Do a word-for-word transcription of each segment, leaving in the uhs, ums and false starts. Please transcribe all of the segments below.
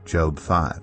Job five.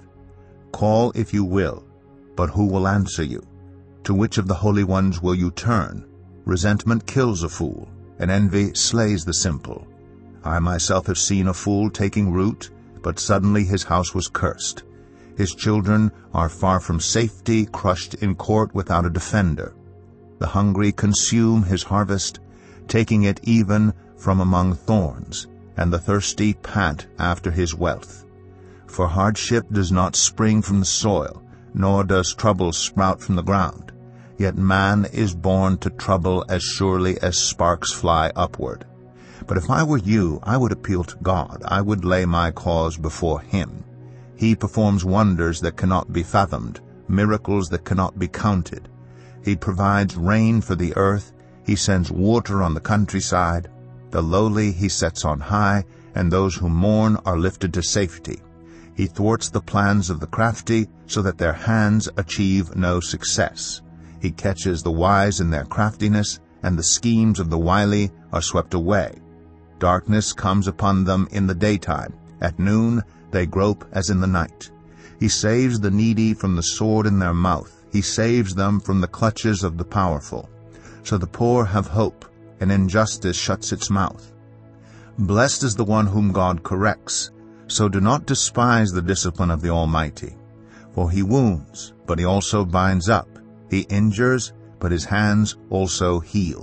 Call if you will, but who will answer you? To which of the holy ones will you turn? Resentment kills a fool, and envy slays the simple. I myself have seen a fool taking root, but suddenly his house was cursed. His children are far from safety, crushed in court without a defender. The hungry consume his harvest, taking it even from among thorns, and the thirsty pant after his wealth. For hardship does not spring from the soil, nor does trouble sprout from the ground. Yet man is born to trouble as surely as sparks fly upward. But if I were you, I would appeal to God. I would lay my cause before him. He performs wonders that cannot be fathomed, miracles that cannot be counted. He provides rain for the earth. He sends water on the countryside. The lowly he sets on high, and those who mourn are lifted to safety. He thwarts the plans of the crafty, so that their hands achieve no success. He catches the wise in their craftiness, and the schemes of the wily are swept away. Darkness comes upon them in the daytime. At noon they grope as in the night. He saves the needy from the sword in their mouth. He saves them from the clutches of the powerful. So the poor have hope, and injustice shuts its mouth. Blessed is the one whom God corrects. So do not despise the discipline of the Almighty. For he wounds, but he also binds up. He injures, but his hands also heal.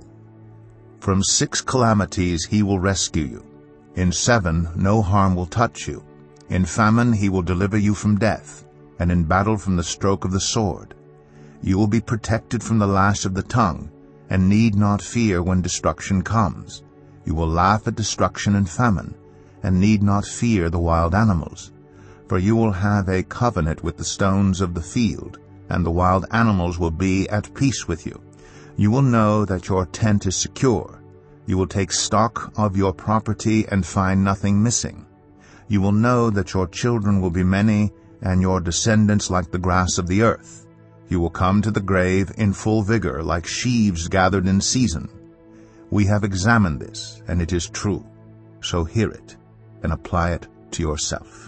From six calamities he will rescue you. In seven no harm will touch you. In famine he will deliver you from death, and in battle from the stroke of the sword. You will be protected from the lash of the tongue, and need not fear when destruction comes. You will laugh at destruction and famine, and need not fear the wild animals. For you will have a covenant with the stones of the field, and the wild animals will be at peace with you. You will know that your tent is secure. You will take stock of your property and find nothing missing. You will know that your children will be many, and your descendants like the grass of the earth. You will come to the grave in full vigor, like sheaves gathered in season. We have examined this, and it is true. So hear it, and apply it to yourself.